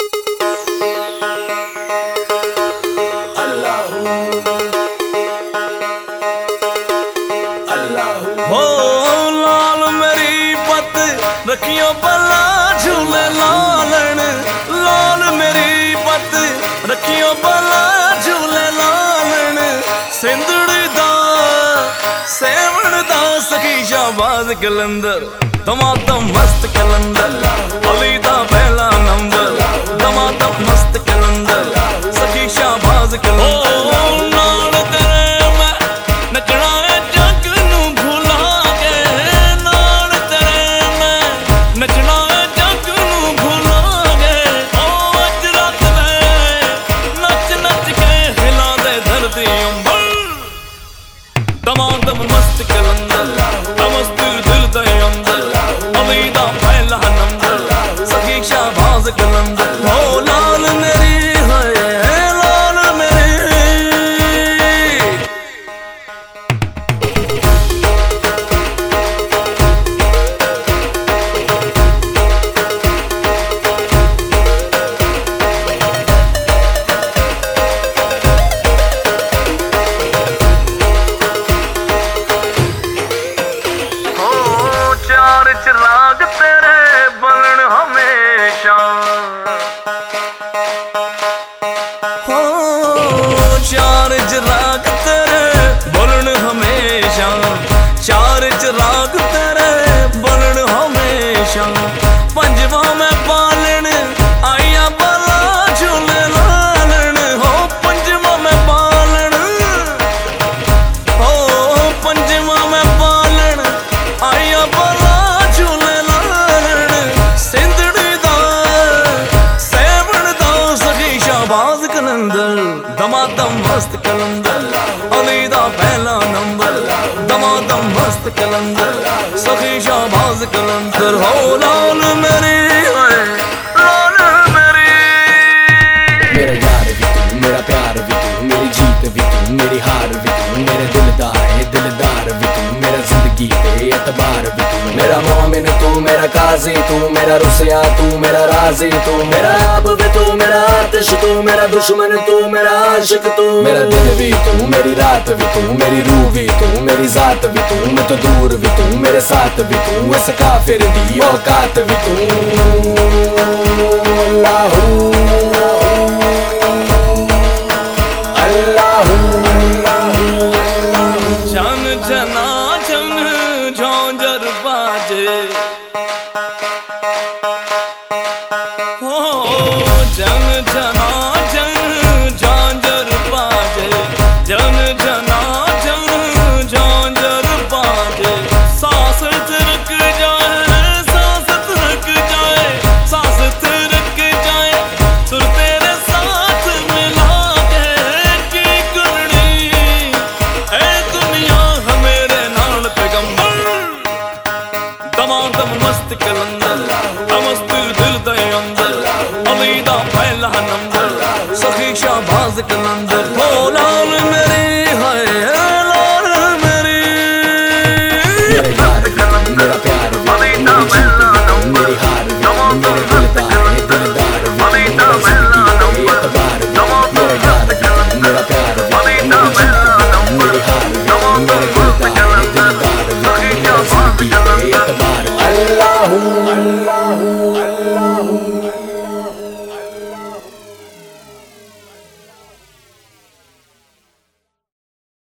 हो लाल मेरी पत रखियो भला झूले लालन, लाल मेरी पत रखियो भला झूले लालन। सिंधड़ी दा सेवण दा सखी शाहबाज कलंदर, दमादम मस्त कलंदर, अली दा पहला नंबर, दमादम मस्त कलंदर, सखी शाहबाज कलंदर। दमादम मस्त कलंदर, मस्त दिल दे अंदर, अली दा पहला नंबर, सखी शाहबाज कलंदर। हो लाल मेरी है लाल मेरी। चार चिराग तेरे बलन हमेशा, हो चार चिराग तेरे बलन हमेशा, चार चिराग तेरे बलन हमेशा। पंजवा में पालन आया बाला झूले लालन, हो पंजवा में पालन, हो पंजवा में पालन आया बाला झूले लालन। सिंधड़ी दा सेवण दा सखी शाहबाज कलंदर, दमादम मस्त कलंदर, अली दा पहला नंबर, दमादम मस्त कलंदर, सखी शाहबाज कलंदर। हो लाल मेरी लाल मेरी। मेरा यार भी तू, मेरा प्यार भी तू, मेरी जीत भी तू, मेरी हार भी तू, मेरे दिलदार है दिलदार भी तू, मेरा जिंदगी पे एतबार भी तू, मेरा मोमिन तू, मेरा काजी तू, मेरा रुसिया तू, मेरा राजी तू, मेरा आब भी तू, मेरा आतिश तू, मेरा दुश्मन तू, मेरा आशिक तू, मेरा दिन भी तू, मेरी रात भी तू, मेरी रूह भी तू, मेरी जात भी तू, मैं तो दूर भी तू, मेरे साथ भी तू, इस काफिर दी औकात भी तू। अल्लाहू जन जना जन झोंझर बाजे, हो जन जना जन झोंझर बाजे, जन जना जन झोंझर बाजे। सांस रुक जाए, सांस रुक जाए, सांस रुक जाए, सुर तेरे साथ मिला के की करनी है दुनिया हमेरे नाल पैगंबर। दमादम मस्त कलंदर, मस्त दिल दे अंदर, अली दा पहला नंबर, सखी शाहबाज कलंदर। हो लाल मेरी